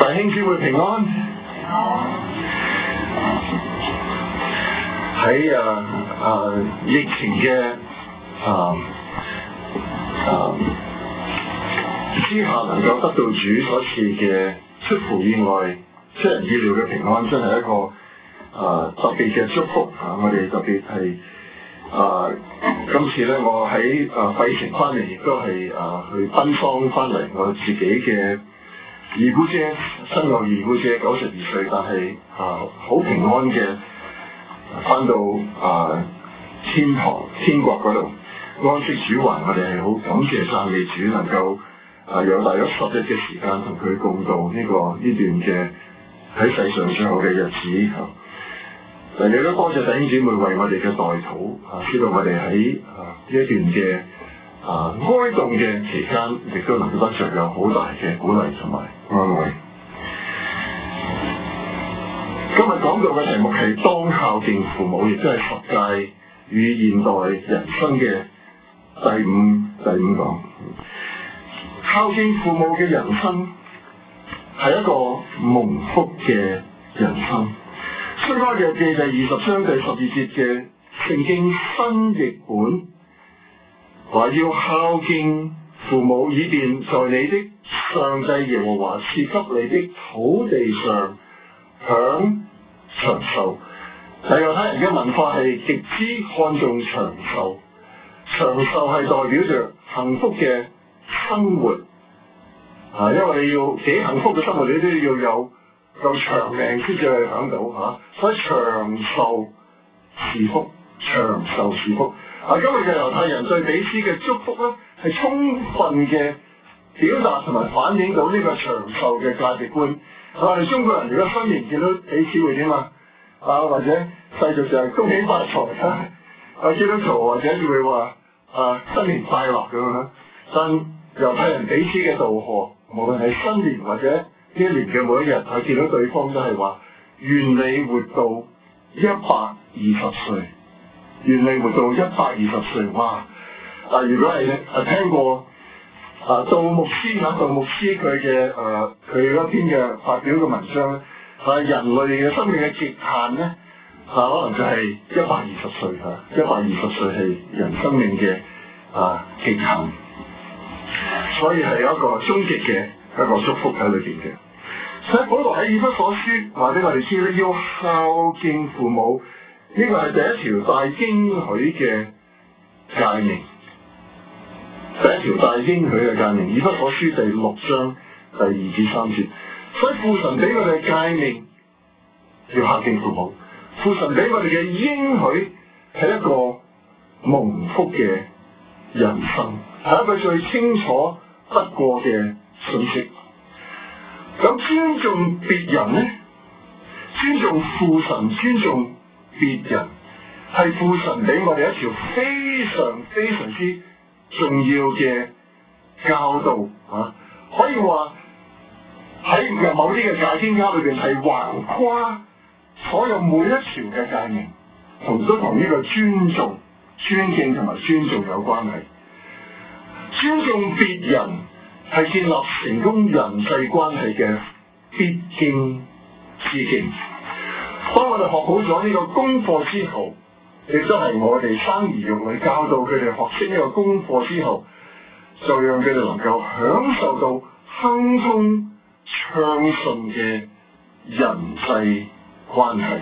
弟兄姊妹平安。喺疫情嘅之下，能夠得到主所賜嘅出乎意外、出人意料嘅平安，真係一個特別嘅祝福啊！我哋特別係今次咧，我喺費城翻嚟，亦都係去奔喪翻嚟，我自己嘅二姑姐，新有二姑姐92歲，但係好平安嘅翻到天堂天國嗰度安息主懷，我哋係好感謝讚美主，能夠有大約10日嘅時間同佢共度呢段嘅喺世上最後嘅日子。亦都多謝弟兄姊妹為我哋嘅代禱，知道我哋喺呢一段嘅哀慟嘅期間，亦都能夠得着有好大嘅鼓勵同埋安慰。今日講到嘅題目係當孝敬父母，亦都係十誡與現代人生嘅第五講。孝敬父母嘅人生係一個蒙福嘅人生。出埃及記第20章第12節嘅聖經新譯本話，要孝敬父母，以便在你的上帝耶和華賜給你的土地上享長壽。但猶太人嘅文化係極之看重長壽，長壽係代表着幸福嘅生活。因為你要幾幸福嘅生活，你都要有夠長命先至去享到所以長壽是福，長壽是福。今日嘅猶太人對彼此嘅祝福咧，係充分嘅表達同埋反映到呢個長壽嘅價值觀。我哋中國人如果新年見到彼此會點或者世俗上恭喜發財基督徒或者會話新年快樂咁樣。但猶太人彼此嘅道賀，無論係新年或者呢一年嘅每一日，佢見到對方都係話願你活到120歲，願你活到120歲。哇！如果係聽過杜牧師佢嘅佢嗰篇嘅發表嘅文章咧，人類嘅生命嘅極限咧，可能就係120歲120歲係人生命嘅極限，所以係一個終極嘅一個祝福喺裏邊嘅。所以保羅喺以弗所書話俾我哋知咧，要孝敬父母，呢個係第一條大應許嘅誡命。第一條大應許嘅誡命，以弗所書第6章第2至3節。所以父神俾我哋嘅誡命要孝敬父母，父神俾我哋嘅應許係一個蒙福嘅人生，係一個最清楚不過嘅信息。咁尊重別人咧，尊重父神，尊重別人，係父神俾我哋一條非常非常之重要嘅教導可以話喺某啲嘅解經家裏邊係橫跨所有每一條嘅誡命，都同呢個尊重、尊敬同埋尊重有關係。尊重別人係建立成功人際關係嘅必經之徑。當我哋學好咗呢個功課之後，亦都係我哋生兒育女教導佢哋學識呢個功課之後，就讓佢哋能夠享受到亨通暢順嘅人際關係。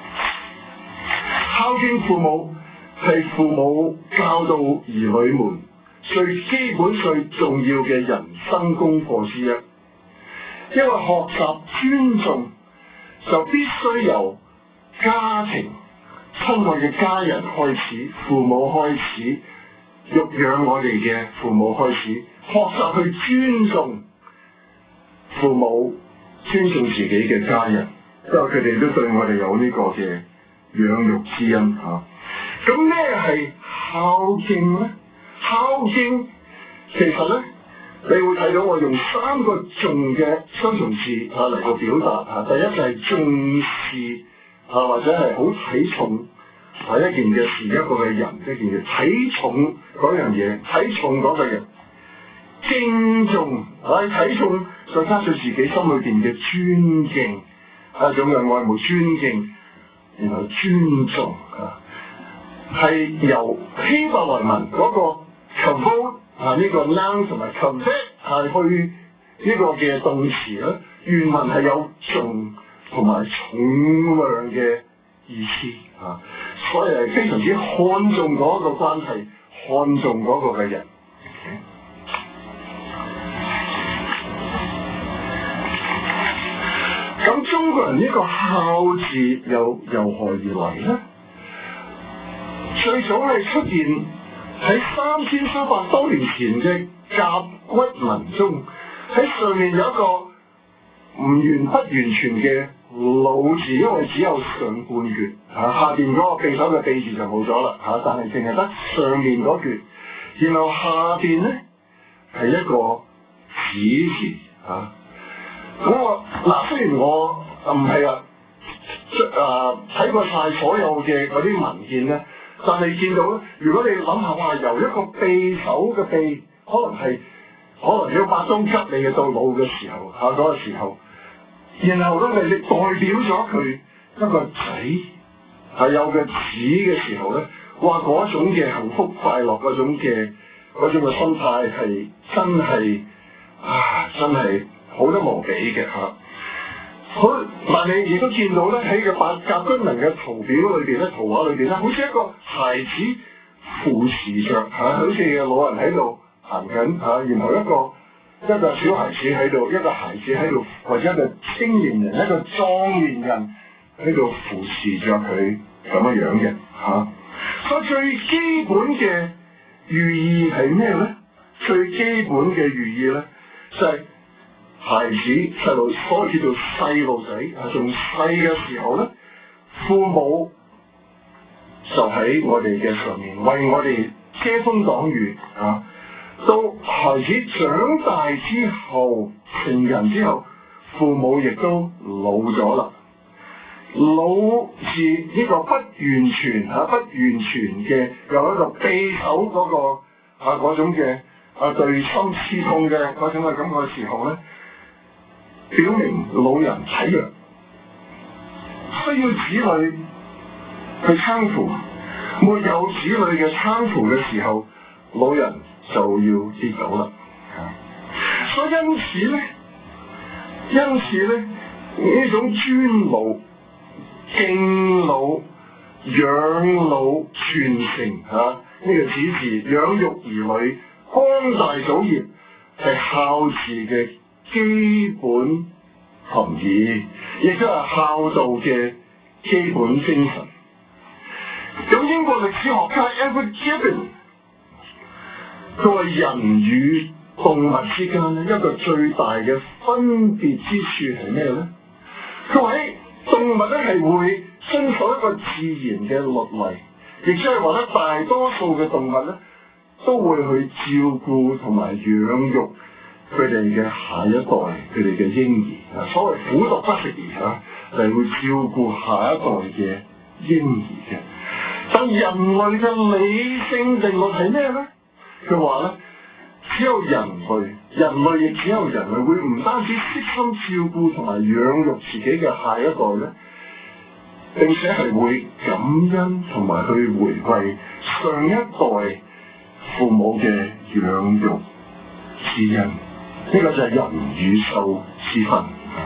孝敬父母係父母教導兒女們最基本最重要嘅人生功課之一。因為學習尊重就必須由家庭親愛嘅家人開始，父母開始，育養我哋嘅父母開始，學習去尊重父母，尊重自己嘅家人，因為佢哋都對我哋有呢個嘅養育之恩咁咩係孝敬咧？孝敬其實咧，你會睇到我用3個重嘅雙重詞嚟到表達第一就係重視或者係好睇重一件嘅事，一個嘅人，一件嘅睇重嗰樣嘢，睇重嗰個人。 敬重，睇重，再加上自己心裏邊嘅尊敬，一種嘅愛慕尊敬，然後尊重係由希伯來文嗰個 kavod 呢個 noun 同埋 kavod 去呢個嘅動詞咧，原文係有重同埋重量嘅意思所以係非常之看重嗰個關係，看重嗰個嘅人。咁中國人呢個孝字又何而嚟咧？最早係出現喺3300多年前嘅甲骨文中，喺上面有一個唔完不完全嘅老字，因為只有上半橛，下邊嗰個匕首嘅匕字就冇咗啦，但係淨係得上面嗰橛，然後下邊咧係一個子字咁雖然我唔係睇過晒所有嘅嗰啲文獻咧，但係見到咧，如果你諗下話由一個匕首嘅匕，可能要百中吉利嘅到老嘅時候嗰個時候，然後咧你代表咗佢一個仔有個子嘅時候咧，哇嗰種嘅幸福快樂嗰種嘅心態係真係好得無比嘅好，但你亦都見到咧喺個甲骨文嘅圖表裏邊咧，圖畫裏邊咧，好似一個孩子扶持着好似老人喺度行緊然後一個小孩子喺度，一個孩子喺度，或者一個青年人、一個壯年人喺度扶持着佢咁樣嘅所以最基本嘅寓意係咩咧？最基本嘅寓意咧就係孩子細路，所以叫做細路仔仲細嘅時候咧，父母就喺我哋嘅上面為我哋遮風擋雨到孩子長大之後，成人之後，父母亦都老咗啦。老字呢個不完全嘅，有一個匕首嗰種嘅對心刺痛嘅嗰種嘅感覺嘅時候咧，表明老人體弱，需要子女去攙扶，沒有子女嘅攙扶嘅時候，老人就要跌倒啦。所以因此咧呢種尊老、敬老、養老、傳承呢個子字，養育兒女、光大祖業，係孝字嘅基本含義，亦都係孝道嘅基本精神。咁英國歷史學家 Edward Gibbon 佢話人與動物之間咧一個最大嘅分別之處係咩咧？佢話動物咧係會遵守一個自然嘅律例，亦即係話咧大多數嘅動物咧都會去照顧同埋養育佢哋嘅下一代，佢哋嘅嬰兒所謂虎毒不食兒係會照顧下一代嘅嬰兒嘅。但人類嘅理性定律係咩咧？佢話咧，只有人類亦只有人類會唔單止悉心照顧同埋養育自己嘅下一代咧，並且係會感恩同埋去回饋上一代父母嘅養育之恩。呢個就係人與獸之分。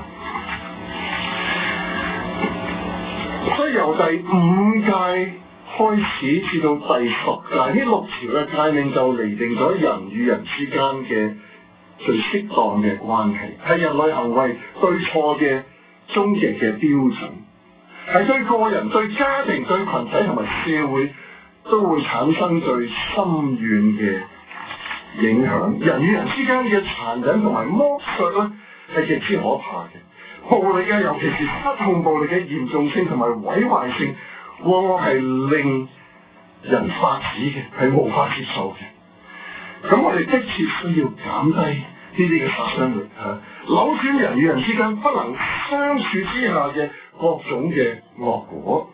所以由第5屆開始至到第10屆，呢6條嘅誡命就釐定咗人與人之間嘅最適當嘅關係，係人類行為對錯嘅終極嘅標準，係對個人、對家庭、對群體同埋社會都會產生最深遠嘅影響。人與人之間嘅殘忍同埋剝削咧，係極之可怕嘅。暴力嘅，尤其是失控暴力嘅嚴重性同埋毀壞性，往往係令人髮指嘅，係無法接受嘅。咁我哋迫切需要減低呢啲嘅殺傷力扭轉人與人之間不能相處之下嘅各種嘅惡果。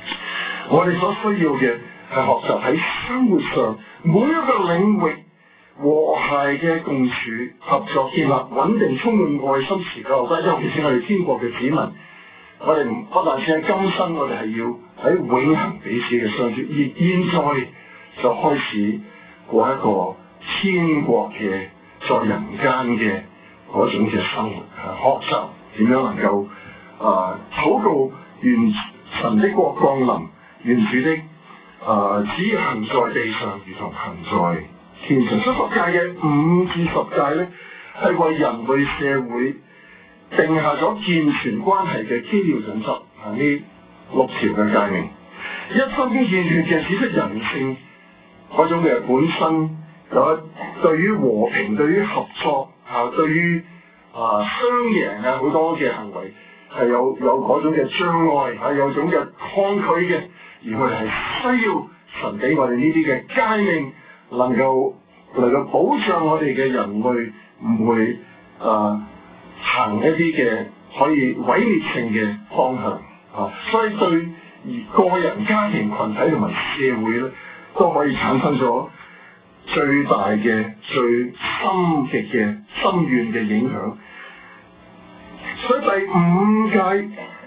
我哋所需要嘅係學習喺生活上每一個領域和諧嘅共處、合作、建立穩定、充滿愛心、持久不息。尤其是我哋天國嘅子民，我哋不但止喺今生，我哋係要喺永恆彼此嘅相處。而現在就開始過一個天國嘅在人間嘅嗰種嘅生活，學習點樣能夠禱告願神的國降臨，願主的旨意行在地上，如同行在天上。所以十誡嘅5至10誡咧，係為人類社會定下咗健全關係嘅基要準則。呢6條嘅誡命，一針見血嘅指出人性嗰種嘅本身，有對於和平、對於合作對於雙贏好多嘅行為係有嗰種嘅障礙有種嘅抗拒嘅，而我哋係需要神俾我哋呢啲嘅誡命，能夠保障我哋嘅人類唔會行一啲嘅可以毀滅性嘅方向所以對個人、家庭、群體同埋社會咧，都可以產生咗最大嘅、最深極嘅、深遠嘅影響。所以第5誡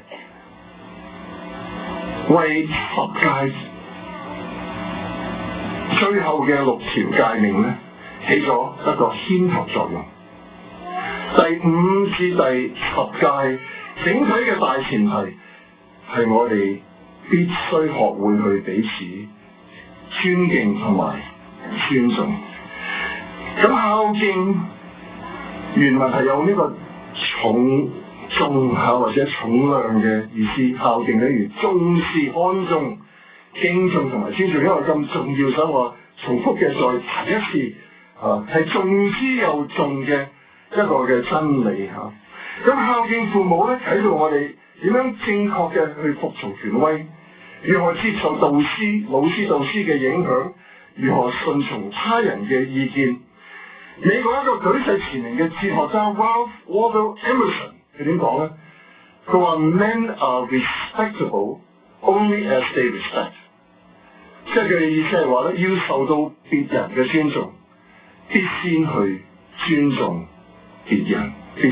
為10誡最後嘅6條誡命咧，起咗一個牽頭作用。第5至第10誡整體嘅大前提係我哋必須學會去彼此尊敬同埋尊重。咁孝敬原文係有呢個重或者重量嘅意思。孝敬例如重視、看重、敬重同埋尊重，因為咁重要，所以我重複嘅再提一次係重之又重嘅一個嘅真理咁孝敬父母咧，睇到我哋點樣正確嘅去服從權威，如何接受老師導師嘅影響，如何順從他人嘅意見。美國一個舉世馳名嘅哲學家 Ralph Waldo Emerson， 佢點講咧？佢話 Men are respectable only as they respect， 即係佢嘅意思係話咧，要受到別人嘅尊重，必先去尊重別人，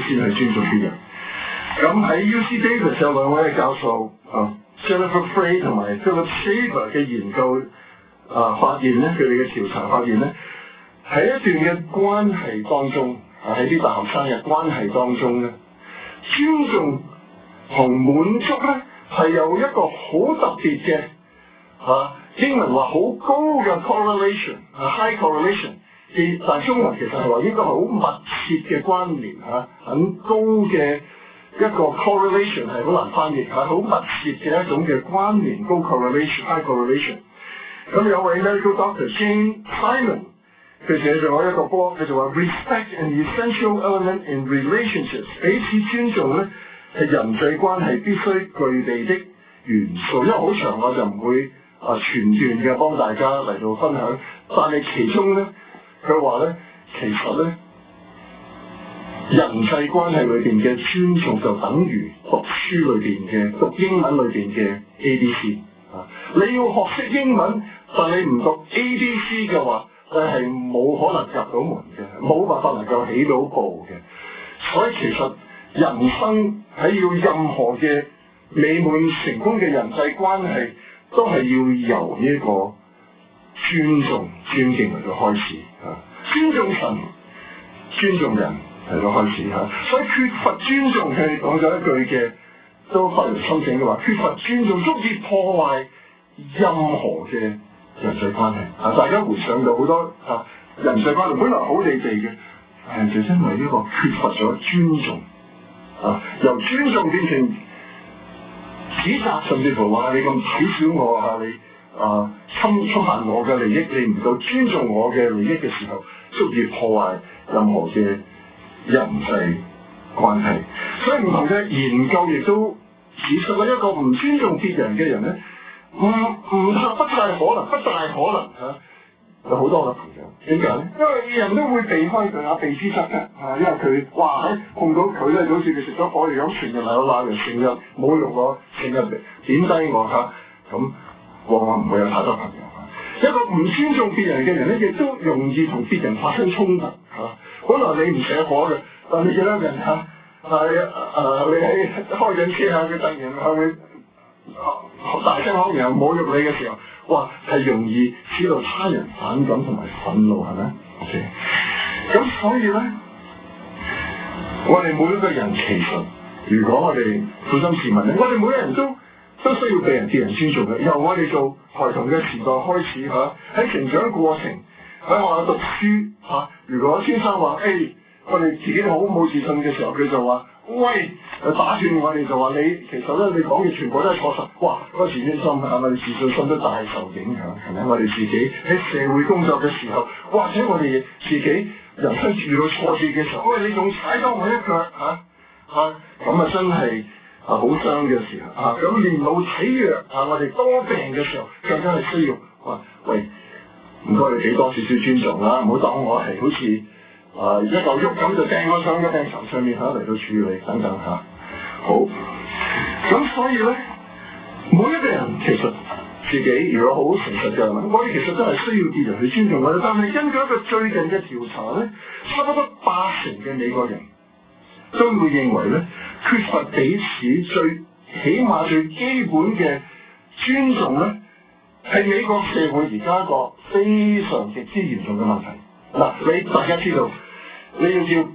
咁喺 UC Davis 有2位嘅教授Jennifer Frey 同埋 Philip Shaver 嘅研究發現咧，佢哋嘅調查發現咧，喺一段嘅關係當中喺啲大學生嘅關係當中咧，尊重同滿足咧係有一個好特別嘅英文話好高嘅 correlation，high correlation， 但中文其實係話應該好密切嘅關聯很高嘅一個 correlation， 係好難翻譯好密切嘅一種嘅關聯，高 correlation，high correlation。咁有位 medical doctor Jane Simon， 佢寫咗一個波，佢就話 respect an essential element in relationships， 彼此尊重咧係人際關係必須具備的元素。因為好長我就唔會全段嘅幫大家嚟到分享，但係其中咧佢話咧，其實咧人際關係裏邊嘅尊重就等於讀書裏邊嘅讀英文裏邊嘅 ABC。你要學識英文，但你唔讀 ABC 嘅話，你係冇可能入到門嘅，冇辦法能夠起到步嘅。所以其實人生喺要任何嘅美滿成功嘅人際關係，都係要由呢個尊重、尊敬嚟到開始尊重神、尊重人嚟到開始所以缺乏尊重，佢講咗一句嘅都發人深省嘅話，缺乏尊重足以破壞任何嘅人際關係大家回想到好多人際關係本來好地地嘅，就因為呢個缺乏咗尊重由尊重變成指責，甚至乎話你咁睇小我你侵犯我嘅利益，你唔到尊重我嘅利益嘅時候，足以破壞任何嘅人際關係。所以唔同嘅研究亦都指出一個唔尊重別人嘅人咧，不大可能有好多嘅朋友。點解咧？因為人都會避開佢避之則吉因為佢碰到佢咧，就好似佢食咗火藥咁，全日嚟我鬧人，成日侮辱我，成日點低我咁往往唔會有太多朋友一個唔尊重別人嘅人咧，亦都容易同別人發生衝突嚇。本來你唔惹火嘅，但係見到人嚇你喺開緊車嚇，佢突然向你大聲講然後侮辱你嘅時候，哇係容易使到他人反感同埋憤怒，係咪 ？OK， 咁所以咧，我哋每一個人其實，如果我哋負心自問咧，我哋每個人都需要被別人尊重嘅。由我哋做孩童嘅時代開始嚇，喺成長過程，喺學校讀書嚇。如果先生話我哋自己好冇自信嘅時候，佢就話喂，打斷我哋就話你其實咧，你講嘅全部都係錯實。哇！嗰時啲心係咪自信心都大受影響？係咪？我哋自己喺社會工作嘅時候，或者我哋自己人生遇到挫折嘅時候，喂，你仲踩多我一腳咁啊真係好傷嘅時候咁年老體弱我哋多病嘅時候，更加係需要喂，唔該你俾多少少尊重啦，唔好當我係好似一嚿喐咁就掟我上個病床上面嚟到處理等等好，咁所以咧，每一個人其實自己如果好誠實嘅，我哋其實都係需要別人去尊重我哋。但係根據一個最近嘅調查咧，差不多80%嘅美國人都會認為咧，缺乏彼此起碼最基本嘅尊重咧，係美國社會而家一個非常極之嚴重嘅問題。嗱，大家知道，你要叫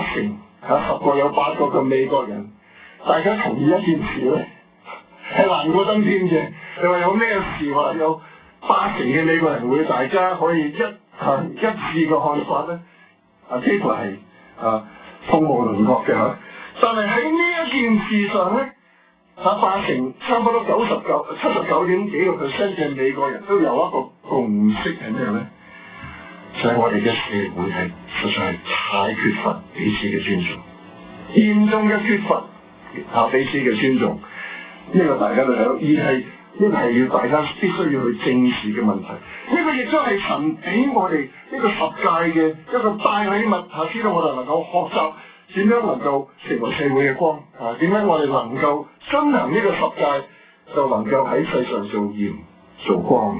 80%10個有8個嘅美國人，大家同意一件事咧，係難過登天嘅。你話有咩事話有80%嘅美國人會大家可以一致嘅看法咧？幾乎係鳳毛麟角嘅嚇。但係喺呢一件事上咧，80%差不多79點幾個%嘅美國人都有一個共識係咩咧？就係我哋嘅社會係實在係太缺乏彼此嘅尊重，嚴重嘅缺乏彼此嘅尊重。呢個大家都睇到，而係呢個係要大家必須要去正視嘅問題。呢個亦都係神俾我哋呢個十誡嘅一個大禮物，知道我哋能夠學習點樣能夠成為社會嘅光，點樣我哋能夠遵行呢個十誡，就能夠喺世上做鹽做光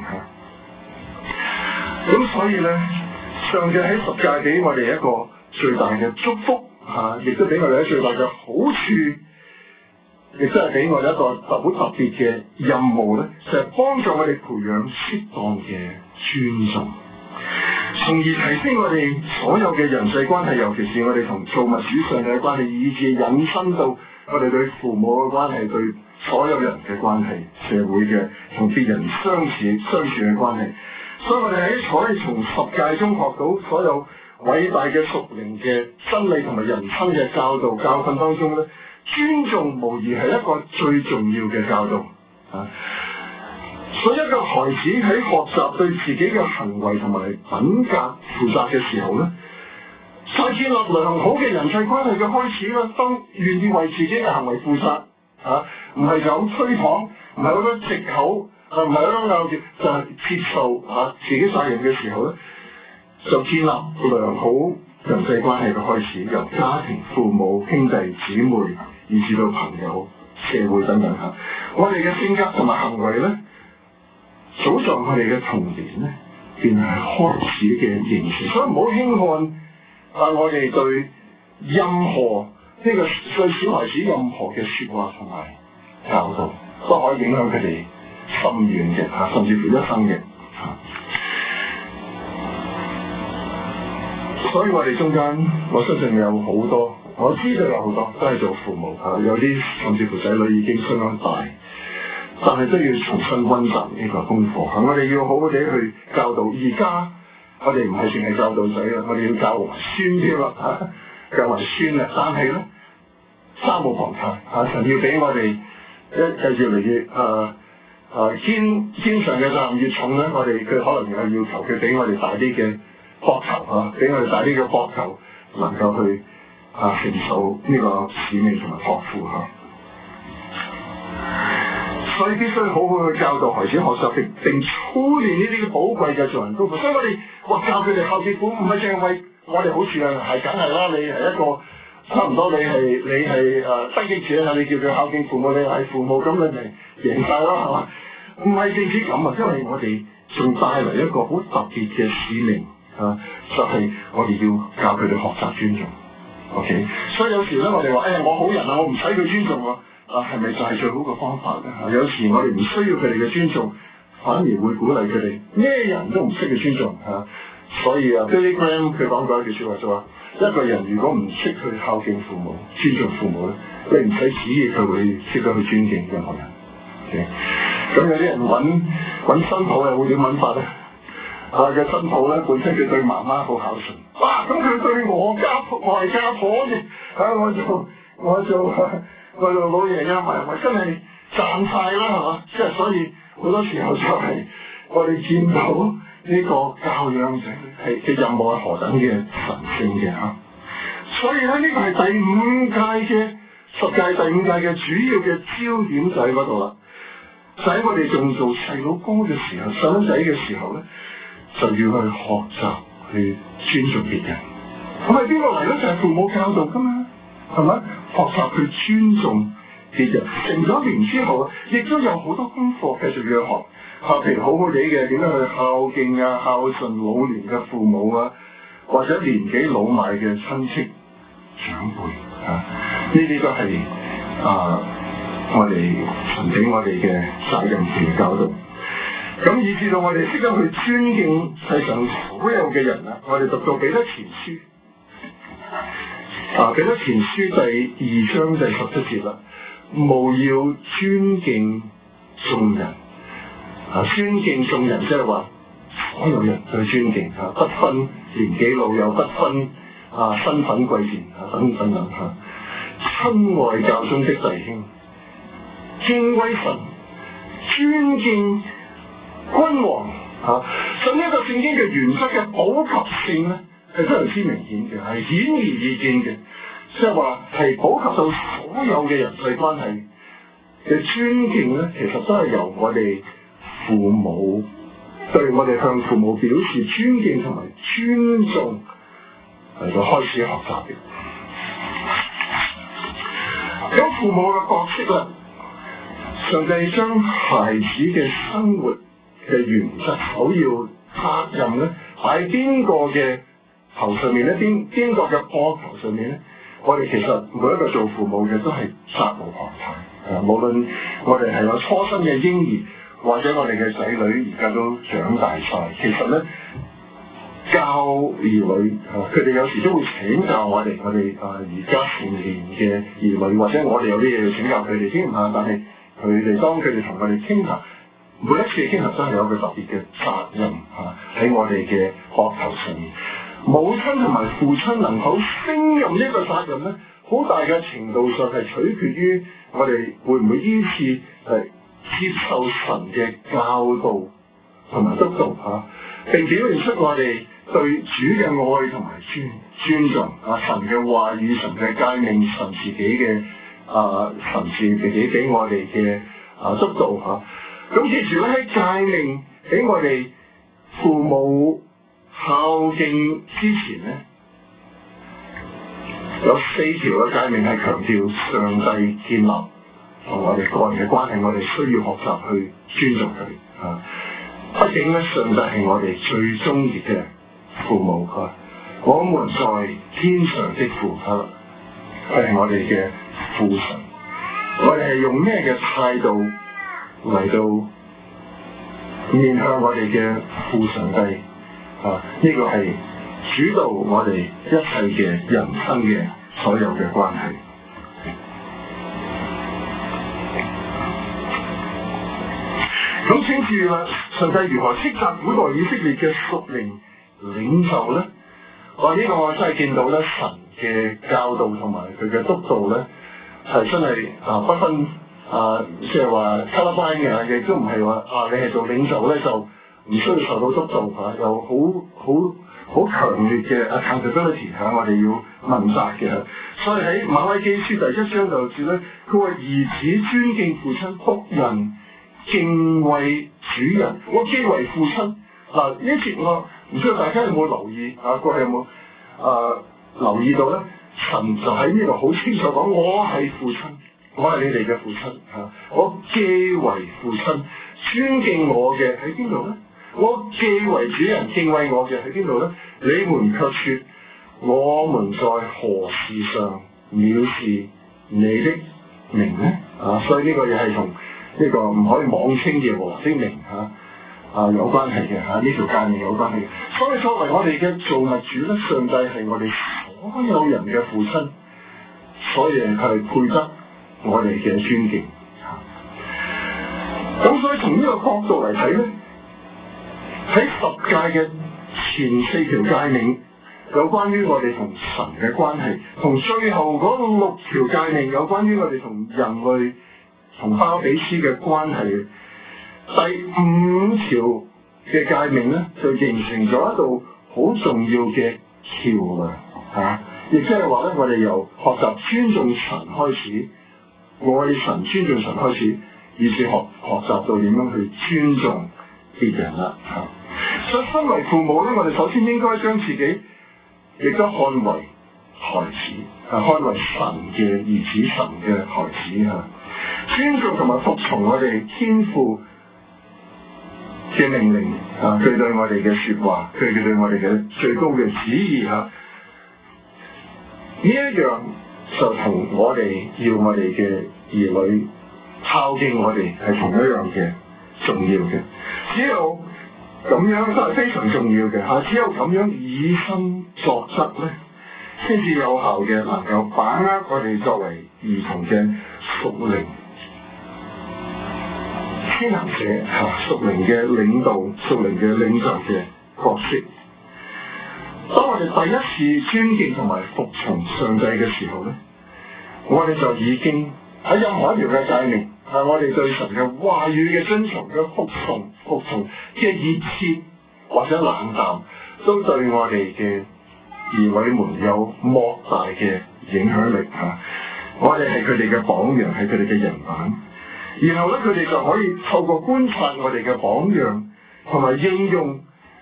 咁所以咧，上帝喺十誡俾我哋一個最大嘅祝福亦都俾我哋一個最大嘅好處，亦都係俾我哋一個好特別嘅任務咧，就係幫助我哋培養適當嘅尊重，從而提升我哋所有嘅人際關係，尤其是我哋同造物主上帝嘅關係，以至引申到我哋對父母嘅關係，對所有人嘅關係，社會嘅同別人相處嘅關係。所以我哋可以從十誡中學到所有偉大嘅屬靈嘅真理同埋人生嘅教訓當中咧，尊重無疑係一個最重要嘅教導所以一個孩子喺學習對自己嘅行為同埋品格負責嘅時候咧，就建立良好嘅人際關係嘅開始啦。當願意為自己嘅行為負責唔係就咁推搪，唔係好多藉口。唔係嗰種拗住，就係接受自己責任嘅時候咧，就建立良好人際關係嘅開始，由家庭、父母、兄弟姊妹，以至到朋友、社會等等我哋嘅性格同埋行為咧，早在我哋嘅童年咧，便係開始嘅形成。所以唔好輕看我哋對任何呢個對小孩子任何嘅説話同埋教導，都可以影響佢哋深遠嘅甚至乎一生嘅所以我哋中間，我相信有好多，我知道有好多都係做父母有啲甚至乎仔女已經相當大，但係都要重新溫習呢個功課我哋要好好地去教導。而家我哋唔係淨係教導仔啦，我哋要教埋孫添啦教埋孫啦。但係咧，三無旁貸神要俾我哋越嚟越肩上嘅責任越重咧，佢可能有要求佢俾我哋大啲嘅膊頭俾我哋大啲嘅膊頭，能夠去承受呢個使命同埋託付所以必須好好去教導孩子學習並操練呢啲寶貴嘅做人功課。所以我哋教佢哋孝敬父母，唔係淨係為我哋好似係梗係啦，你係一個差唔多你係得益者你叫佢孝敬父母，你係父母咁你咪贏晒咯係嘛？ 唔係淨止咁啊，因為我哋仲帶嚟一個好特別嘅使命啊，就係我哋要教佢哋學習尊重。OK， 所以有時咧，我哋話我好人啊，我唔使佢尊重啊，係咪就係最好嘅方法咧？有時我哋唔需要佢哋嘅尊重，反而會鼓勵佢哋咩人都唔識嘅尊重嚇。所以Billy Graham 佢講過一句説話就話：一個人如果唔識去孝敬父母、尊重父母咧，你唔使指意佢會識得去尊敬任何人。OK， 咁有啲人揾新抱又會點揾法咧？嘅新抱咧，本身佢對媽媽好孝順，哇！咁佢對我係家婆嘅，我做老爺啊，咪真係賺晒啦，係嘛？即係所以好多時候就係我哋見到呢個教養者係嘅任務係何等嘅神聖嘅嚇。所以咧，呢個係第五屆嘅十屆第五屆嘅主要嘅焦點就喺嗰度啦。就喺我哋仲做細佬哥嘅時候、細蚊仔嘅時候咧，就要去學習去尊重別人。咁係邊個嚟咧？就係父母教導噶嘛，係咪？學習去尊重別人。成咗年之後，亦都有好多功課繼續要學。譬如好好地嘅點樣去孝敬啊、孝順老年嘅父母啊，或者年紀老邁嘅親戚長輩啊，呢啲都係我哋神俾我哋嘅責任同教導。咁以至到我哋識得去尊敬世上所有嘅人啊！我哋讀到彼得前書，彼得前書第2章第17節啦，務要尊敬眾人。尊敬眾人即係話所有人去尊敬不分年紀老幼，不分身份貴賤等等親愛教中的弟兄，敬畏神，尊敬君王所以呢個聖經嘅原則嘅普及性咧，係非常之明顯嘅，係顯而易見嘅，即係話係普及到所有嘅人際關係嘅尊敬咧，其實都係由我哋父母對我哋向父母表示尊敬同埋尊重嚟到開始學習嘅。咁父母嘅角色啦，上帝將孩子嘅生活嘅原則、首要責任咧，喺邊個嘅頭上面咧？邊個嘅膊頭上面咧？我哋其實每一個做父母嘅都係責無旁貸。無論我哋係有初生嘅嬰兒，或者我哋嘅仔女而家都長大晒，其實咧教兒女佢哋有時都會請教我哋而家成年嘅兒女，或者我哋有啲嘢要請教佢哋添但係佢哋當佢哋同我哋傾下。每一次傾合真係有個特別嘅責任喺我哋嘅膊頭上面。母親同埋父親能否勝任呢個責任咧？好大嘅程度上係取決於我哋會唔會依次接受神嘅教導同埋督導並表現出我哋對主嘅愛同埋尊重神嘅話語、神嘅誡命、神自己嘅神自己俾我哋嘅督導咁記住咧，喺誡命俾我哋父母孝敬之前咧，有4條嘅誡命係強調上帝建立同我哋個人嘅關係，我哋需要學習去尊重佢畢竟咧，上帝係我哋最中意嘅父母我們在天上的父佢係我哋嘅父神，我哋係用咩嘅態度嚟到面向我哋嘅父上帝呢個係主導我哋一切嘅人生嘅所有嘅關係。咁請注意啦，上帝如何斥責古代以色列嘅屬靈領袖咧？呢個我真係見到咧，神嘅教導同埋佢嘅督導咧，係真係不分即係話 color blind 嘅，亦都唔係話你係做領袖咧就唔需要受到督導有好強烈嘅 accountability 我哋要問責嘅。所以喺馬拉基書第1章就指咧，佢話兒子尊敬父親，僕人敬畏主人。我既為父親呢一節我唔知道大家有冇留意各位有冇留意到咧？神就喺呢度好清楚講，我係父親， 我係你哋嘅父親嚇，我既為父親尊敬我嘅喺邊度咧？我既為主人敬畏我嘅喺邊度咧？你們卻說我們在何事上藐視你的名咧？所以呢個嘢係同呢個唔可以妄稱耶和華的名有關係嘅呢條誡命有關係嘅。所以作為我哋嘅造物主咧，上帝係我哋所有人嘅父親，所以佢係配得我哋嘅尊敬。咁所以從呢個角度嚟睇咧，喺十誡嘅前四條誡命有關於我哋同神嘅關係，同最後嗰六條誡命有關於我哋同人類同巴比斯嘅關係。第五條嘅誡命咧，就形成咗一道好重要嘅橋梁亦即係話咧，我哋由學習尊重神開始，愛神尊重神開始，以至學習到點樣去尊重別人啦所以身為父母咧，我哋首先應該將自己亦都看為孩子看為神嘅兒子、神嘅孩子尊重同埋服從我哋天父嘅命令佢對我哋嘅說話，佢對我哋嘅最高嘅旨意呢一樣就同我哋要我哋嘅兒女孝敬我哋係同一樣嘅重要嘅。只有咁樣都係非常重要嘅只有咁樣以身作則咧，先至有效嘅能夠把握我哋作為兒童嘅屬靈先行者屬靈嘅領導、屬靈嘅領袖嘅角色。當我哋第一次尊敬同埋服從上帝嘅時候咧，我哋就已經喺任何一條嘅誡命我哋對神嘅話語嘅遵從嘅服從嘅熱切或者冷淡，都對我哋嘅兒女們有莫大嘅影響力我哋係佢哋嘅榜樣，係佢哋嘅人版。然後咧，佢哋就可以透過觀察我哋嘅榜樣，同埋應用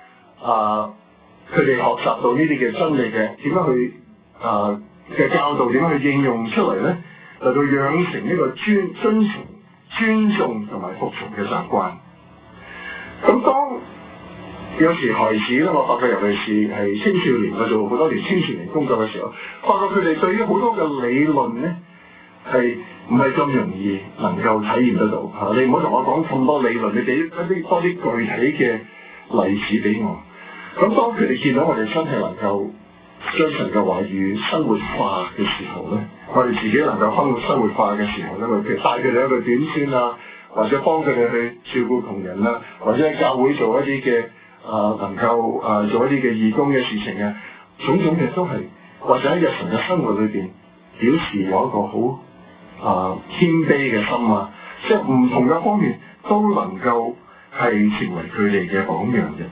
佢哋學習到呢啲嘅真理嘅點樣去嘅教導，點樣去應用出嚟咧，嚟到養成呢個尊重同埋服從嘅習慣。咁當有時孩子咧，我發覺尤其是係青少年，我做好多年青少年工作嘅時候，發覺佢哋對於好多嘅理論咧係唔係咁容易能夠體驗得到你唔好同我講咁多理論，你俾多啲具體嘅例子俾我。咁當佢哋見到我哋真係能夠將神嘅話語生活化嘅時候咧，我哋自己能夠生活化嘅時候咧，譬如帶佢哋一個短宣或者幫佢哋去照顧窮人或者喺教會做一啲嘅能夠做一啲嘅義工嘅事情種種嘅都係，或者喺日常嘅生活裏邊表示有一個好謙卑嘅心即係唔同嘅方面都能夠係成為佢哋嘅榜樣嘅。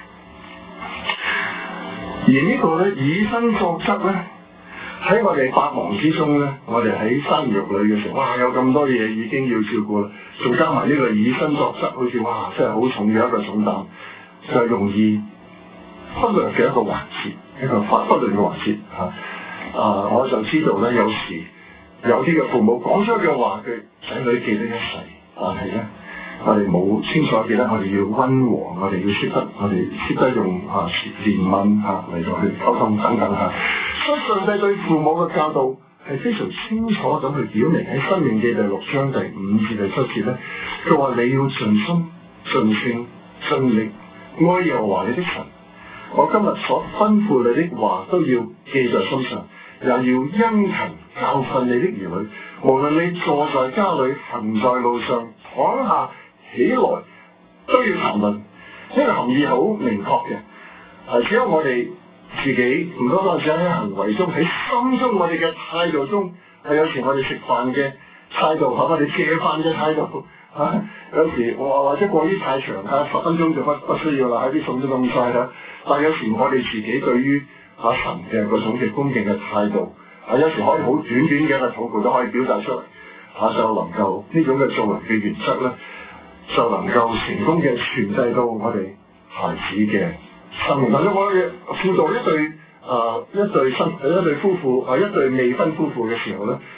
而呢個咧以身作則咧，喺我哋百忙之中咧，我哋喺生兒育女嘅時候，哇有咁多嘢已經要照顧啦，仲加埋呢個以身作則，好似哇真係好重嘅一個重擔，就係容易忽略嘅一個環節，一個忽略嘅環節我就知道咧，有時有啲嘅父母講出嘅話，佢仔女記得一世，但係咧我哋冇清楚記得，我哋要溫和，我哋要識得用憐憫嚟到去溝通等等所以上帝對父母嘅教導係非常清楚咁去表明喺《申命記》第6章第5至第7節咧，佢話你要盡心、盡性、盡力愛耶和華你的神。我今日所吩咐你的話都要記在心上，也要殷勤教訓你的兒女。無論你坐在家裏、行在路上、躺下起來，都要談論。呢個含義好明確嘅。只有我哋自己唔多嗰陣時喺行為中、喺心中，我哋嘅態度中，有時我哋食飯嘅態度，我哋借飯嘅態度有時或者過於太長10分鐘就不需要啦，喺啲餸都咁快但有時我哋自己對於神嘅嗰種嘅恭敬嘅態度有時可以好短嘅一個禱告都可以表達出嚟就能夠呢種嘅做人嘅原則咧，就能夠成功嘅傳遞到我哋孩子嘅生命。或者我哋輔導一對夫婦一對未婚夫婦嘅時候咧，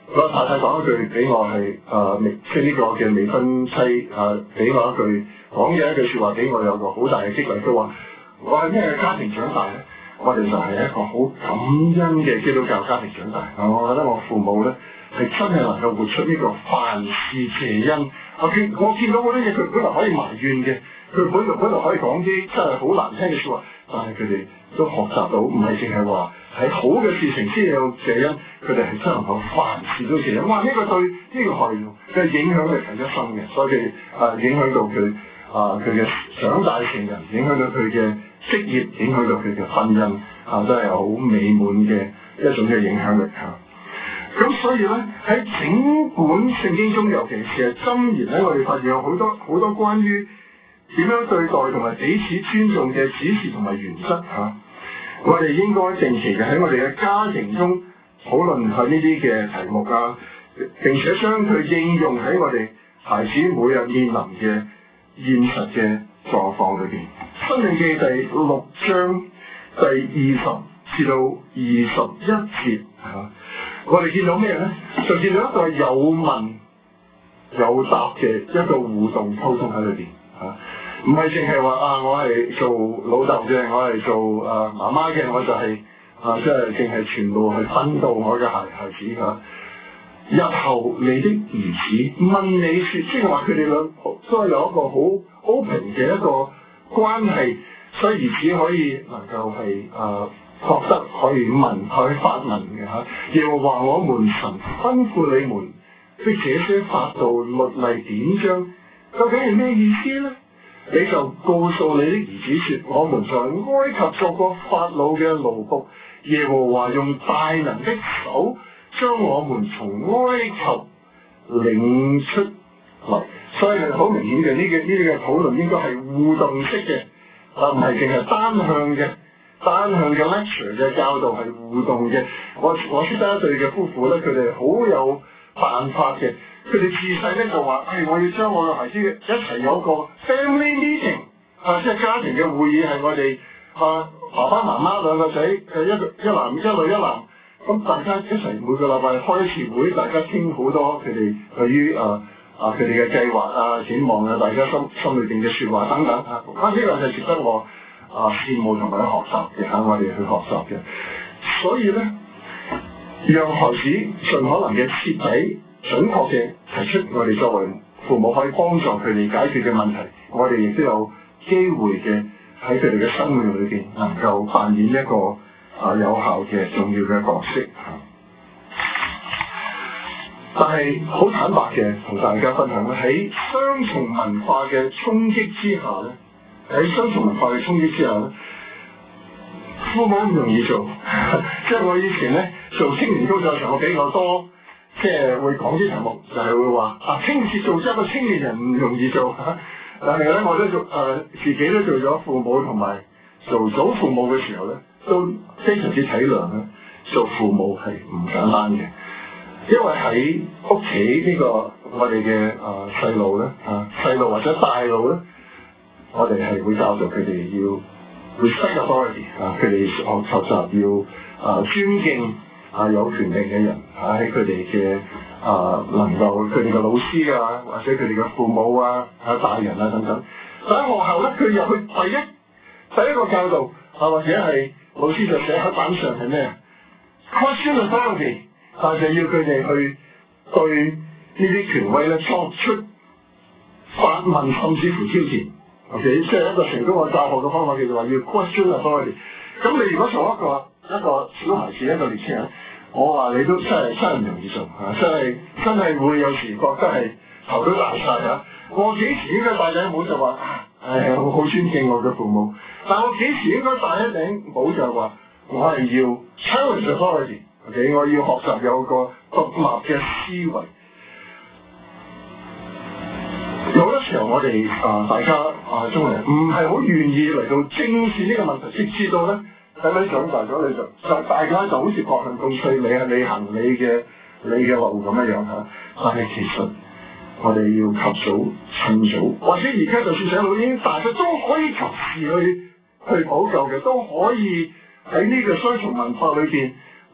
我太太講一句俾我係即係呢個嘅未婚妻俾我一句講嘅一句説話俾我有個好大嘅激勵，佢話我係咩家庭長大咧？我哋就係一個好感恩嘅基督教家庭長大。我覺得我父母咧係真係能夠活出呢個凡事謝恩。我見到好多嘢，佢本來可以埋怨嘅，佢本來可以講啲真係好難聽嘅説話，但係佢哋都學習到，唔係淨係話喺好嘅事情先有謝恩，佢哋係真能夠凡事都謝恩。哇！呢個對呢個係嘅影響力係一生嘅，所以佢影響到佢嘅長大成人，影響到佢嘅職業，影響到佢嘅婚姻都係好美滿嘅一種嘅影響力嚇。咁所以咧喺整本聖經中，尤其是係箴言咧，我哋發現有好多關於點樣對待同埋彼此尊重嘅指示同埋原則嚇。我哋應該定期嘅喺我哋嘅家庭中討論下呢啲嘅題目並且將佢應用喺我哋孩子每日面臨嘅現實嘅狀況裏邊。申命記第6章第20至到21節我哋見到咩咧？就見到一個有問有答嘅一個互動溝通喺裏邊唔係淨係話我係做老豆嘅，我係做媽媽嘅，我就係即係淨係全部去分到我嘅孩子日後你的兒子問你說，即係話佢哋兩都係有一個好 open 嘅一個關係，所以兒子可以能夠係覺得可以問，可以發問嘅又話我們神吩咐你們的這些法度律例典章，究竟係咩意思咧？你就告訴你的兒子說，我們在埃及作過法老嘅奴僕，耶和華用大能的手將我們從埃及領出嚟。所以係好明顯嘅，呢啲嘅討論應該係互動式嘅，唔係淨係單向嘅 lecture 嘅教導，係互動嘅。我識得一對嘅夫婦咧，佢哋好有辦法嘅。佢哋自細咧就話，我要將我嘅孩子一齊有個 family meeting，即係家庭嘅會議，係我哋爸爸媽媽兩個仔，一男一女一男，咁大家一齊每個禮拜開一次會，大家傾好多佢哋對於佢哋嘅計劃展望大家心裏邊嘅説話等等呢個係值得我羨慕同埋學習嘅我哋去學習嘅。所以咧，讓孩子盡可能嘅徹底準確嘅提出我哋作為父母可以幫助佢哋解決嘅問題，我哋亦都有機會嘅喺佢哋嘅生命裏邊能夠扮演一個有效嘅重要嘅角色。但係好坦白嘅同大家分享咧，喺雙重文化嘅衝擊之下咧，父母唔容易做。即係我以前咧做青年工作嘅時候，我比較多即係會講啲題目，就係會話青年做一個青年人唔容易做。但係咧，我都自己都做咗父母同埋做祖父母嘅時候咧，都非常之體諒咧，做父母係唔簡單嘅。因為喺屋企呢個我哋嘅細路咧細路或者大路咧，我哋係會教導佢哋要 respect authority 佢哋學習要尊敬有權力嘅人喺佢哋嘅能夠佢哋嘅老師或者佢哋嘅父母大人等等。但喺學校咧，佢入去第一個教導或者係老師就寫喺板上係咩 question authority。就要佢哋去對呢啲權威咧作出發問，甚至乎挑戰。OK， 即係一個成功嘅教學嘅方法，叫做話要 question authority。咁你如果做一個小孩子，一個年輕人，我話你都真係唔容易做真係會有時覺得係頭都大晒我幾時應該戴頂帽就話我好尊敬我嘅父母，但我幾時應該戴一頂帽就話我係要 challenge authority。我要學習有個獨立嘅思維。有好多時候我哋大家中人唔係好願意嚟到正視呢個問題，直至到咧喺你長大咗，你就大家就好似各行各業，你行你嘅路咁樣但係其實我哋要及早趁早，或者而家就算細路已經大咗，都可以及時去補救嘅，都可以喺呢個雙重文化裏邊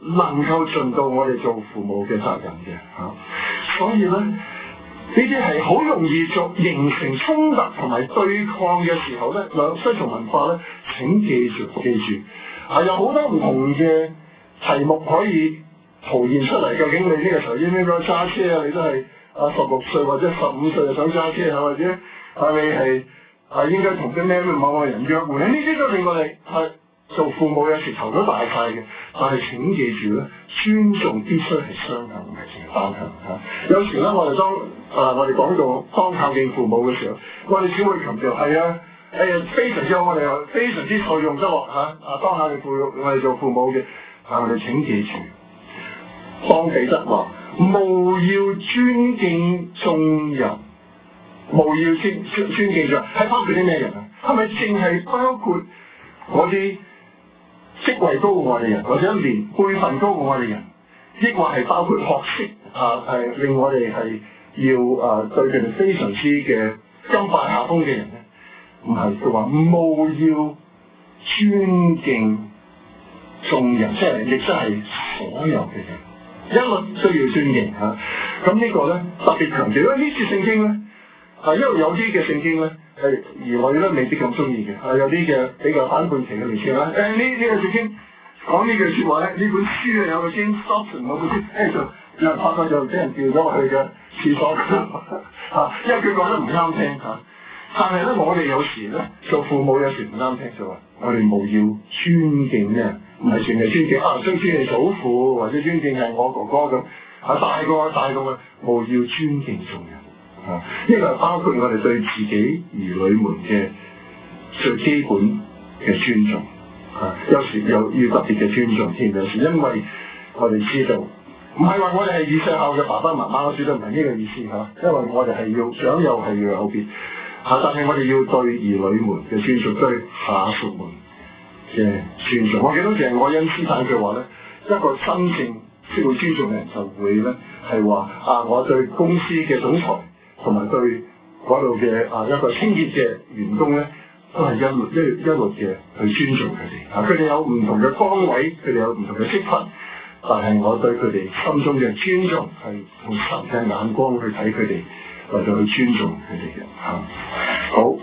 能夠盡到我哋做父母嘅責任嘅嚇。所以咧，呢啲係好容易形成衝突同埋對抗嘅時候咧，雙重文化咧，請記住係有好多唔同嘅題目可以浮現出嚟。究竟你呢個時候應唔應該揸車啊？你都係16歲或者15歲就想揸車，或者係你係應該同啲咩某個人約會咧？呢啲都令我哋係做父母有時頭都大晒嘅。但係請記住咧，尊重必須係雙向，唔係淨係單向嚇。有時咧，我哋講到當孝敬父母嘅時候，我哋只會強調係非常之好，我哋又非常之受用得落嚇。當孝敬我哋做父母嘅，但我哋請記住，當彼得話務要尊敬眾人，務要尊敬眾人，係包括啲咩人啊？係咪淨係包括嗰啲職位高過我哋人，或者年輩份高過我哋人，抑或係包括學識係令我哋係要對佢哋非常之嘅甘拜下風嘅人咧？唔係，佢話務要尊敬眾人，即係亦即係所有嘅人，一律都要尊敬嚇。咁呢個咧特別強調，因為呢次聖經咧因為有啲嘅聖經咧係兒女咧未必咁中意嘅，有啲嘅比較反叛期嘅年青啦。呢個聖經講呢句説話咧，呢本書有個 James Dobson 嗰本書就發覺就俾人調咗落去嘅廁所因為佢覺得唔啱聽嚇。但係咧，我哋有時咧做父母有時唔啱聽就話，我哋務要尊敬咩？唔係淨係尊敬尊敬祖父或者尊敬係我哥哥咁大個嘅，務要尊敬眾人呢個係包括我哋對自己兒女們嘅最基本嘅尊重有時又要特別嘅尊重添。有時因為我哋知道，唔係話我哋係以上校嘅爸爸媽媽，絕對唔係呢個意思因為我哋係要長幼係要有別。但係我哋要對兒女們嘅尊重，對下屬們嘅尊重。我記得就係愛因斯坦佢話咧，一個真正識到尊重嘅人就會咧係話我對公司嘅總裁同埋對嗰度嘅一個清潔嘅員工咧，都係一律嘅去尊重佢哋。佢哋有唔同嘅崗位，佢哋有唔同嘅職份，但係我對佢哋心中嘅尊重係用神嘅眼光去睇佢哋。為咗去尊重佢哋嘅好。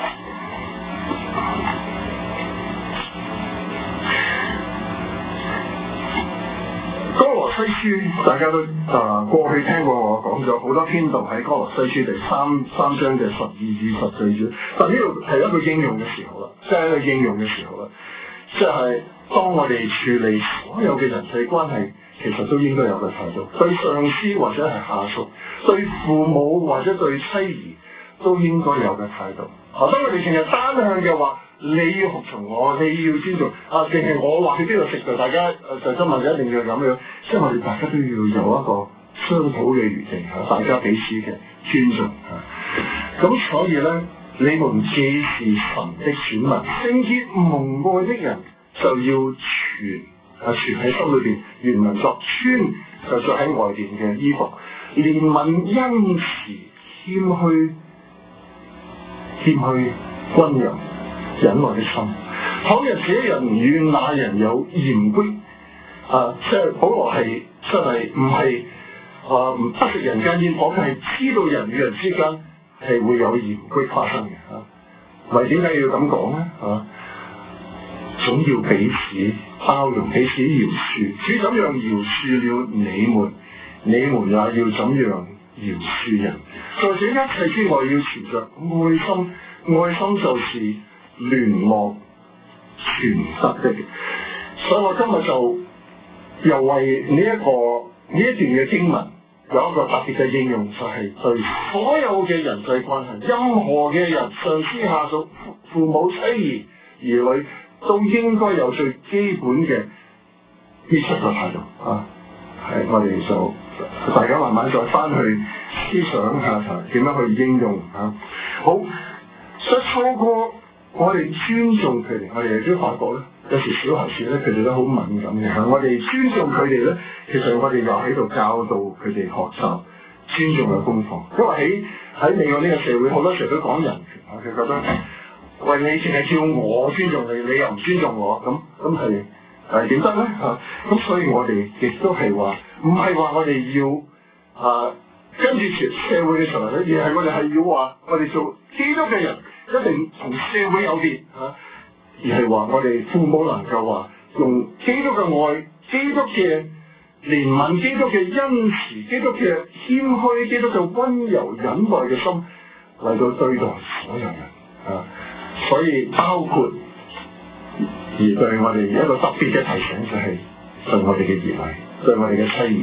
歌羅西書大家都過去聽過我講咗好多篇道喺歌羅西書第三章嘅12至14節，但呢度係一個應用嘅時候啦，即係一個應用嘅時候啦，即係當我哋處理所有嘅人際關係，其實都應該有個態度，對上司或者係下屬，對父母或者對妻兒都應該有嘅態度。當我哋成日單向嘅話，你要服從我，你要尊重淨係我話去邊度食就大家就今日就一定要咁樣，即係我哋大家都要有一個商討嘅餘地大家彼此嘅尊重咁所以咧，你們既是神的選民，聖潔蒙愛的人，就要存喺心裏邊，原文作穿就着喺外邊嘅衣服，憐憫、恩慈、謙虛、溫柔、忍耐的心。倘若這人與那人有嫌隙，即係保羅係真係唔係不食人間煙火，佢係知道人與人之間係會有嫌隙發生嘅為點解要咁講咧總要彼此包容，彼此饒恕。主怎樣饒恕了你們，你們也要怎樣饒恕人。在這一切之外，要存着愛心，愛心就是聯絡全德的。所以我今日就又為呢一段嘅經文有一個特別嘅應用，就係對所有嘅人際關係，任何嘅人，上司下屬、父母妻兒兒女，都應該有最基本嘅必須嘅態度係我哋就大家慢慢再翻去思想下點樣去應用好，所以透過我哋尊重佢哋，我哋亦都發覺咧，有時小孩子咧佢哋都好敏感嘅我哋尊重佢哋咧，其實我哋又喺度教導佢哋學習尊重嘅功課。因為喺美國呢個社會，好多時候都講人權佢覺得喂，你淨係叫我尊重你，你又唔尊重我，咁點得咧？咁所以我哋亦都係話，唔係話我哋要跟住社會嘅潮流咧，而係我哋係要話，我哋做基督嘅人一定同社會有別而係話我哋父母能夠話用基督嘅愛、基督嘅憐憫、基督嘅恩慈、基督嘅謙虛、基督嘅溫柔忍耐嘅心嚟到對待所有人所以包括而對我哋一個特別嘅提醒就係對我哋嘅兒女、對我哋嘅妻兒。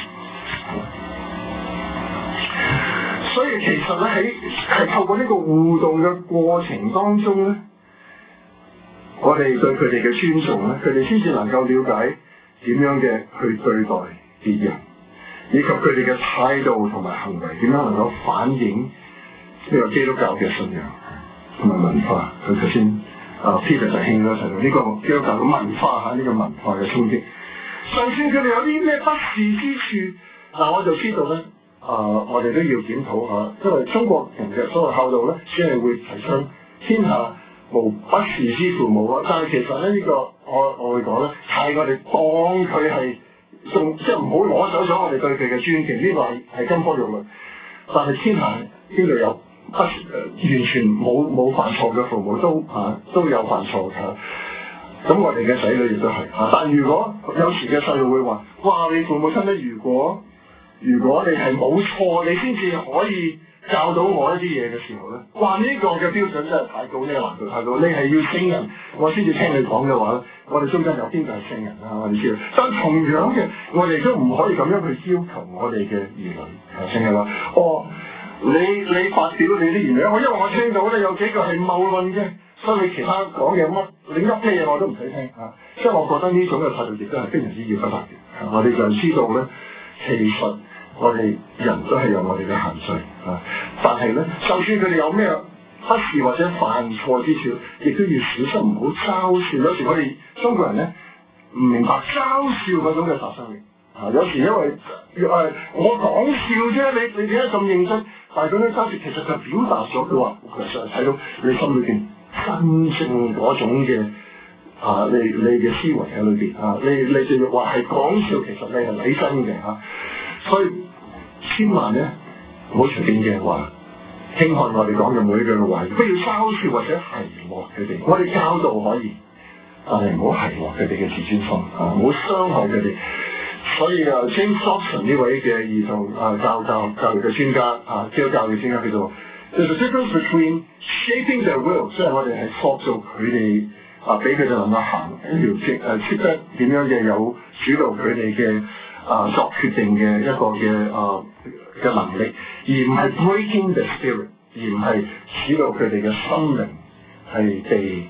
所以其實咧係透過呢個互動嘅過程當中咧，我哋對佢哋嘅尊重咧，佢哋先至能夠了解點樣嘅去對待別人，以及佢哋嘅態度同埋行為點樣能夠反映呢個基督教嘅信仰同埋文化。佢頭先Peter 就興咗提到呢個基督教嘅文化呢個文化嘅衝擊。就算佢哋有啲咩不是之處，我就知道咧。我哋都要檢討下，因為中國人嘅所謂孝道咧，只係會提倡天下無不是之父母但係其實咧呢個我會講咧，係我哋當佢係仲即係唔好攞走咗我哋對佢嘅尊敬，呢個係金科玉律。但係天下邊度有完全冇犯錯嘅父母都有犯錯咁我哋嘅仔女亦都係但如果有時嘅細路會話：哇！你父母親咧，如果你係冇錯，你先至可以教到我一啲嘢嘅時候咧，哇！呢個嘅標準真係太高，呢個難度太高。你係要聖人，我先至聽你講嘅話咧，我哋中間有邊個係聖人我哋知道。但同樣嘅，我哋都唔可以咁樣去要求我哋嘅兒女。聖人話：你發表你啲言論，因為我聽到咧有幾個係謬論嘅，所以你其他講嘅乜你噏咩嘢我都唔使聽所以我覺得呢種嘅態度亦都係非常之要不得嘅。我哋就知道咧，其實我哋人都係有我哋嘅限制但係咧，就算佢哋有咩不是或者犯錯之處，亦都要小心唔好嘲笑。有時我哋中國人咧唔明白嘲笑嗰種嘅殺傷力有時因為我講笑啫，你點解咁認真？但係嗰種嘲笑其實就表達咗佢話，其實睇到你心裏邊真正嗰種嘅你嘅思維喺裏邊你就話係講笑，其實你係理真嘅所以千萬咧唔好隨便嘅話輕看我哋講嘅每一句嘅話，不要嘲笑或者奚落佢哋。我哋教導可以，但係唔好奚落佢哋嘅自尊心唔好傷害佢哋。所以James Dobson 呢位嘅兒童教育嘅專家基督教嘅專家叫做 There's a difference between shaping their will， 即係我哋係塑造佢哋俾佢哋能夠行一條識得點樣嘅有主導佢哋嘅作決定嘅一個嘅能力，而唔係 breaking the spirit， 而唔係使到佢哋嘅心靈係被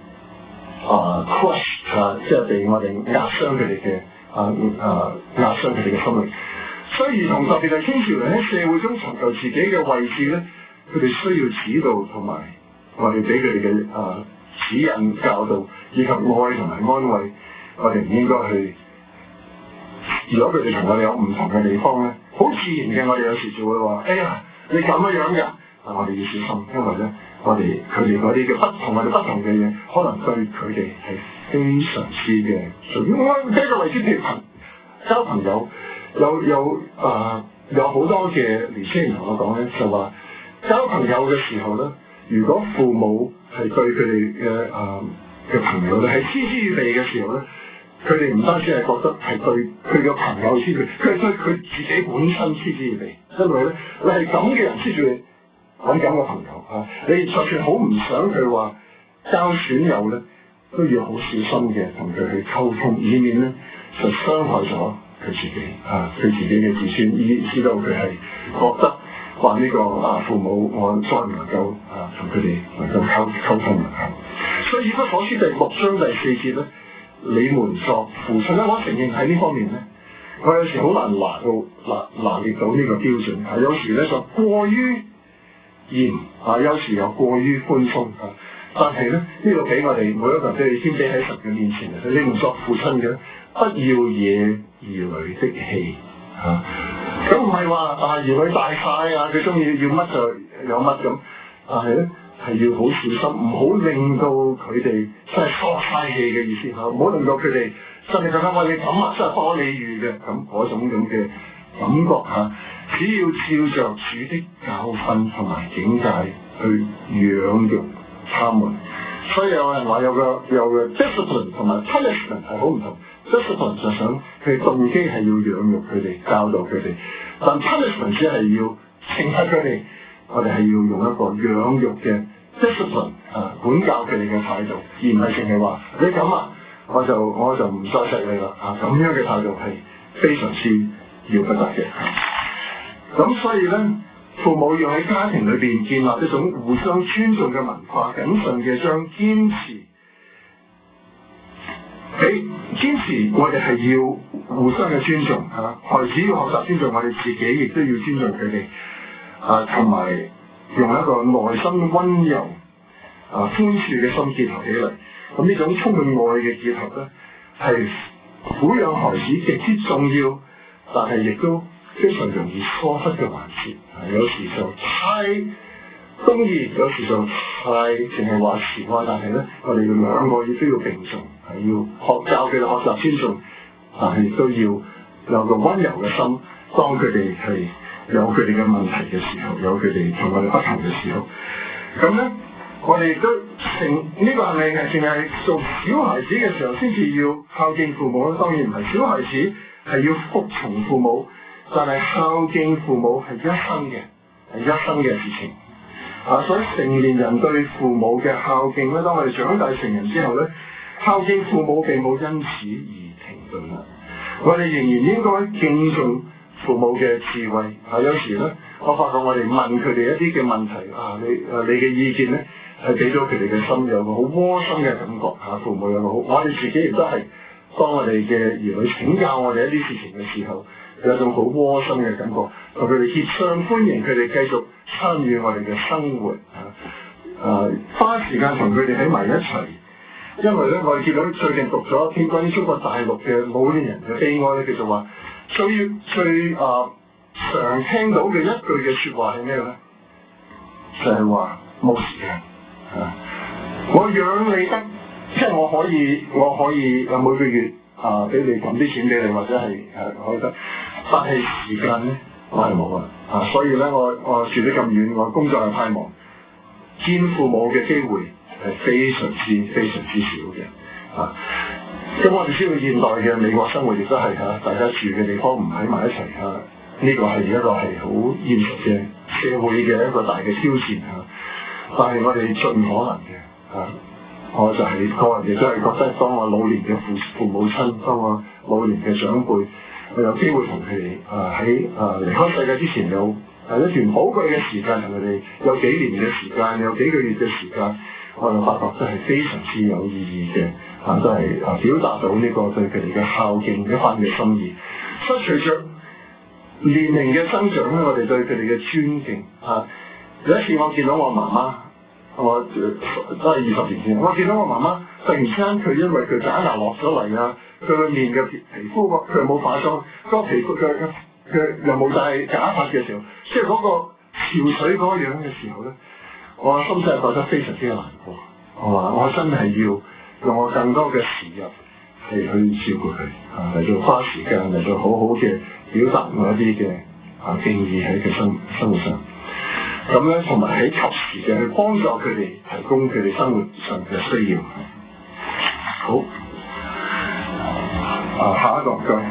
crush 即係被我哋壓傷佢哋嘅壓傷佢哋嘅心靈。所以兒童特別係青少年喺社會中尋求自己嘅位置咧，佢哋需要指導同埋我哋俾佢哋嘅指引教導以及愛同埋安慰。我哋唔應該去，如果佢哋同我哋有唔同嘅地方咧，好自然嘅我哋有時就會話：哎呀，你咁樣㗎！但我哋要小心，因為咧，佢哋嗰啲嘅同我哋不同嘅嘢，可能對佢哋係非常之嘅重要。我舉個例子，譬如交朋友，有好多嘅年輕人同我講咧，就話交朋友嘅時候咧，如果父母係對佢哋嘅朋友咧係嗤之以鼻嘅時候咧，佢哋唔單止係覺得係對佢嘅朋友嗤之以鼻，佢係對佢自己本身嗤之以鼻，因為咧你係咁嘅人黐住你揾咁嘅朋友你就算好唔想佢話交損友咧，都要好小心嘅同佢去溝通，以免咧就傷害咗佢自己佢自己嘅自尊，以至到佢係覺得話呢個父母我再唔能夠同佢哋能夠溝通所以以弗所書第6章第4節咧，你們作父親咧，我承認喺呢方面咧，我有時好難拿捏到呢個標準有時咧就過於嚴有時又過於寬鬆但係咧呢度俾我哋每一個人都要謙卑喺神嘅面前你們作父親嘅，不要惹兒女的氣咁唔係話兒女大晒佢中意要乜就有乜咁，但係咧係要好小心，唔好令到佢哋真係疏嘥氣嘅意思嚇，唔好令到佢哋真係覺得我哋咁啊，真係玻璃魚嘅咁嗰種咁嘅感覺嚇。只要照着主的教訓同埋警戒去養育他們。所以有人話有個 discipline 同埋 punishment 係好唔同。discipline 就想佢動機係要養育佢哋、教導佢哋，但 punishment 只係要懲罰佢哋。我哋係要用一個養育嘅 discipline 管教佢哋嘅態度，而唔係淨係話你咁啊，我就唔再錫你啦咁樣嘅態度係非常之要不得嘅。咁所以咧，父母要喺家庭裏邊建立一種互相尊重嘅文化，謹慎嘅將堅持，我哋係要互相嘅尊重孩子要學習尊重我哋自己，亦都要尊重佢哋同埋用一個內心溫柔寬恕嘅心結合起嚟。咁呢種充滿愛嘅結合咧，係撫養孩子極之重要，但係亦都非常容易疏忽嘅環節。有時就太中意，有時就太淨係話慈愛，但係咧，我哋要兩個亦都要並重，係要教佢哋學習尊重，但係亦都要有個溫柔嘅心。當佢哋係有佢哋嘅問題嘅時候，有佢哋同我哋不同嘅時候，咁咧，我哋都呢個係咪係淨係做小孩子嘅時候先至要孝敬父母咧？當然唔係，小孩子係要服從父母，但係孝敬父母係一生嘅事情。所以成年人對父母嘅孝敬咧，當我哋長大成人之後咧，孝敬父母並冇因此而停頓啦。我哋仍然應該敬重父母嘅智慧。有時咧，我發覺我哋問佢哋一啲嘅問題你嘅意見咧，係俾到佢哋嘅心有個好窩心嘅感覺。父母有個好，我哋自己亦都係，當我哋嘅兒女請教我哋一啲事情嘅時候，有一種好窩心嘅感覺，同佢哋熱暢歡迎佢哋繼續參與我哋嘅生活花時間同佢哋喺埋一齊。因為咧，我哋見到最近讀咗一篇關於中國大陸嘅老年人嘅悲哀咧，叫做話最常聽到嘅一句嘅説話係咩咧？就係話冇時間我養你得，即係我可以每個月俾你撳啲錢俾你，或者係可以得，但係時間咧我係冇啊。所以咧，我住得咁遠，我工作係太忙，見父母嘅機會係非常之少嘅咁我哋知道現代嘅美國生活亦都係大家住嘅地方唔喺埋一齊呢個係一個係好現實嘅社會嘅一個大嘅挑戰但係我哋盡可能嘅我就係個人亦都係覺得，當我老年嘅父母親，當我老年嘅長輩，我有機會同佢哋喺離開世界之前有一段寶貴嘅時間，同佢哋有幾年嘅時間，有幾個月嘅時間，我就發覺都係非常之有意義嘅都係表達到呢個對佢哋嘅孝敬一番嘅心意。所以隨着年齡嘅增長咧，我哋對佢哋嘅尊敬有一次我見到我媽媽，我都係20年前，我見到我媽媽突然之間佢因為佢假牙落咗嚟佢個面嘅皮膚佢冇化妝，個皮膚佢又冇戴假髮嘅時候，即係嗰個潮水嗰樣嘅時候咧，我心真係覺得非常之難過。我話我真係要用我更多嘅時日係去照顧佢嚟做花時間嚟做好好嘅表達我一啲嘅敬意喺佢生活上。咁咧，同埋喺及時嘅去幫助佢哋，提供佢哋生活上嘅需要。好，下一個唔該。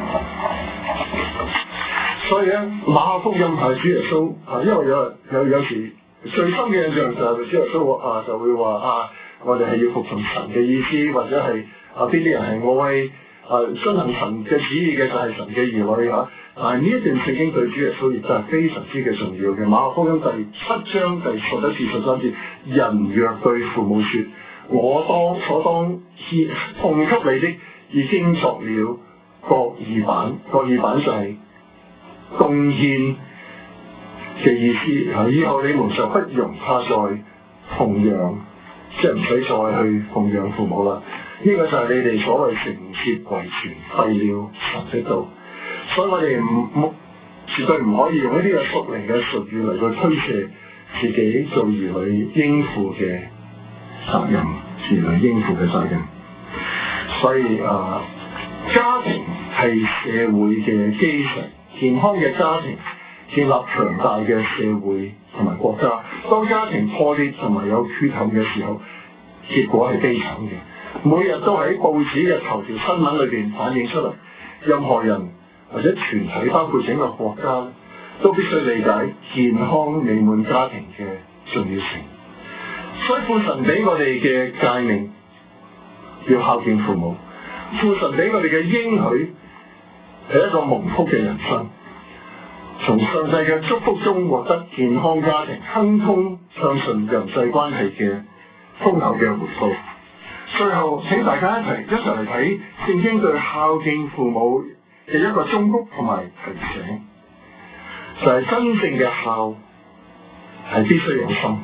所以咧，馬可福音係主耶穌因為有時最深嘅印象就係主耶穌就會話我哋係要服從神嘅意思，或者係邊啲人係愛遵行神嘅旨意嘅就係神嘅兒女但係呢一段聖經對主耶穌亦都係非常之嘅重要嘅。馬可福音第7章第11至13節，人若對父母說，我所當奉給你的已經作了各二版就係貢獻嘅意思以後你們就不容他再奉養，即係唔使再去奉養父母啦。呢個就係你哋所謂承接遺傳廢了神的道。所以我哋絕對唔可以用一啲嘅屬靈嘅術語嚟去推卸自己做兒女應負嘅責任，兒女應負嘅責任。所以家庭係社會嘅基石，健康嘅家庭建立強大嘅社會同埋國家。當家庭破裂同埋有缺陷嘅時候，結果係悲慘嘅。每日都喺報紙嘅頭條新聞裏邊反映出嚟。任何人或者團體，包括整個國家，都必須理解健康美滿家庭嘅重要性。所以父神俾我哋嘅誡命要孝敬父母，父神俾我哋嘅應許係一個蒙福嘅人生，從上帝嘅祝福中獲得健康家庭、亨通暢順人際關係嘅豐厚嘅回報。最後請大家一齊嚟睇聖經對孝敬父母嘅一個忠告同埋提醒，就係真正嘅孝係必須有心，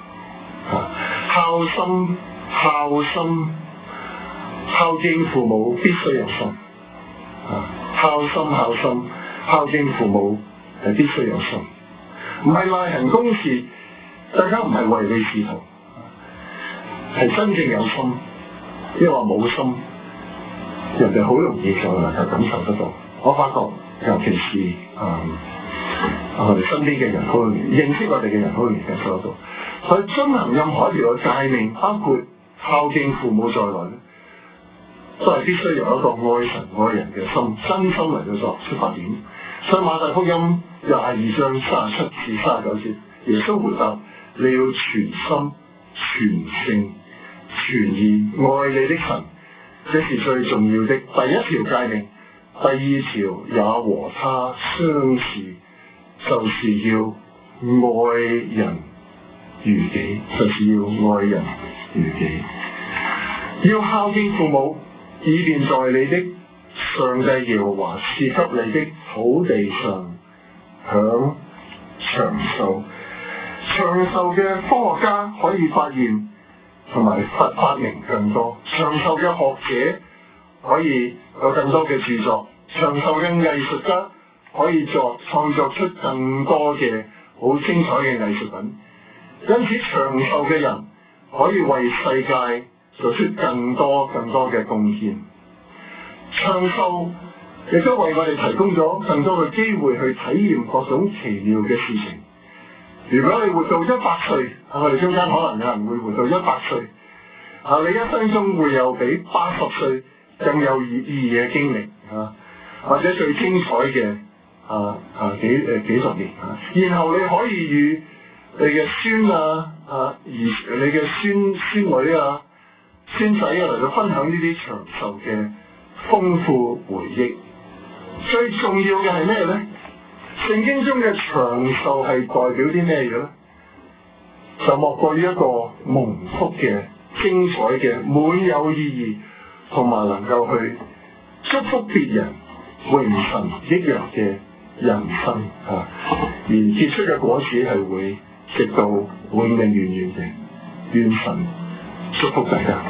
孝敬父母必須有心，孝敬父母係必須有心，唔係例行公事，大家唔係唯利是圖，係真正有心。因為話冇心，人哋好容易就能夠感受得到。我發覺，尤其是我哋身邊嘅人，好容易認識我哋嘅人，好容易感受得到。所以遵行任何一條嘅誡命，包括孝敬父母在內咧，都係必須有一個愛神愛人嘅心，真心嚟到作出發點。所以馬太福音22章37至39節，耶穌回答：你要全心、全性、全意愛你的神，這是最重要的第一條誡命。第二條也和他相似，就是要愛人如己，要孝敬父母，以便在你的上帝耶和華賜給你的土地上享長壽。長壽嘅科學家可以發現同埋發明更多，長壽嘅學者可以有更多嘅著作，長壽嘅藝術家可以創作出更多嘅好精彩嘅藝術品。因此，長壽嘅人可以為世界做出更多嘅貢獻。長壽亦都為我哋提供咗更多嘅機會去體驗各種奇妙嘅事情。如果你活到100歲，我哋中間可能有人會活到100歲，你一生中會有比80歲更有意義嘅經歷，或者最精彩嘅幾十年，然後你可以與你嘅孫你嘅孫女孫仔嚟到分享呢啲長壽嘅豐富回憶。最重要嘅係咩咧？聖經中嘅長壽係代表啲咩嘢咧？就莫過於一個蒙福嘅、精彩嘅、滿有意義，同埋能夠去祝福別人、榮神益陽嘅人生而結出嘅果子係會直到永永遠遠嘅。願神祝福大家。